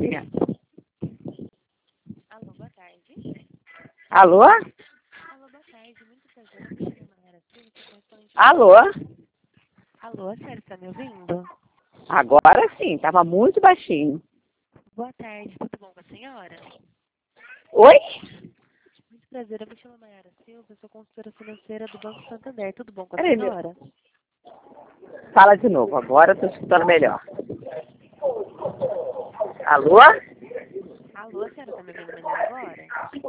Tinha. Alô, boa tarde. Alô? Alô, boa tarde. Muito prazer. Me chamo Mayara Silva, sou correspondente. Alô? Alô, sério, tá me ouvindo? Agora sim, tava muito baixinho. Boa tarde, tudo bom com a senhora? Oi? Muito prazer, eu me chamo Mayara Silva, sou consultora financeira do Banco Santander. Tudo bom com a Peraí, senhora? fala de novo, agora eu tô escutando melhor. Alô? Alô, a senhora tá me ouvindo melhor agora?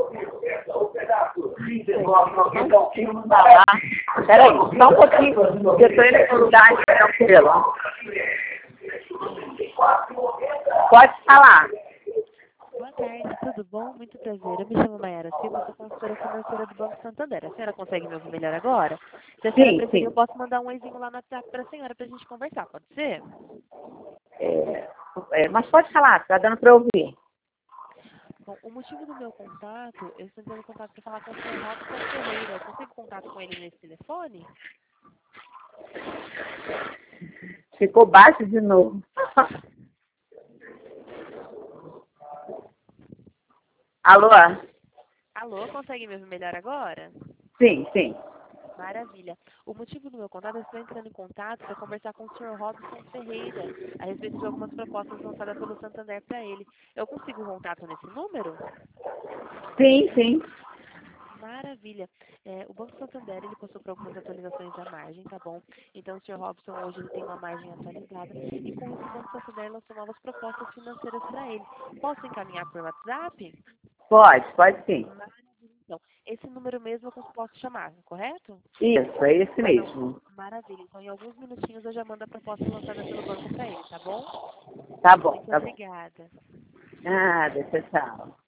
Peraí, só um pouquinho, porque eu tô indo pro lugar tranquilo. Pode falar. Boa tarde, tudo bom? Muito prazer. Eu me chamo Mayara Silva, sou consultora financeira do Banco Santander. A senhora consegue me ouvir melhor agora? Se a senhora Sim, preferir, eu sim. posso mandar um oizinho lá no WhatsApp pra senhora pra gente conversar, pode ser? Mas pode falar, tá dando pra ouvir. Bom, o motivo do meu contato, eu estou entrando em contato para falar com o Sr. Robson Ferreira. Eu consigo contato com ele nesse telefone? Ficou baixo de novo. Alô? Alô, consegue me ouvir melhor agora? Sim, sim. Maravilha. O motivo do meu contato, eu estou entrando em contato para conversar com o Sr. Robson Ferreira a respeito de algumas propostas lançadas pelo Santander para ele. Eu consigo contato nesse número? Sim, sim. Maravilha. O Banco Santander, ele passou por algumas atualizações da margem, tá bom? Então, o Sr. Robson hoje ele tem uma margem atualizada e com isso o Banco Santander lançou novas propostas financeiras para ele. Posso encaminhar por WhatsApp? Pode sim. Maravilha. Então, esse número mesmo eu posso chamar, correto? Isso, é esse Então, mesmo. maravilha. Então, em alguns minutinhos eu já mando a proposta lançada pelo banco para ele, tá bom? Tá bom, Muito tá bom. obrigada. Nada, tchau, tchau.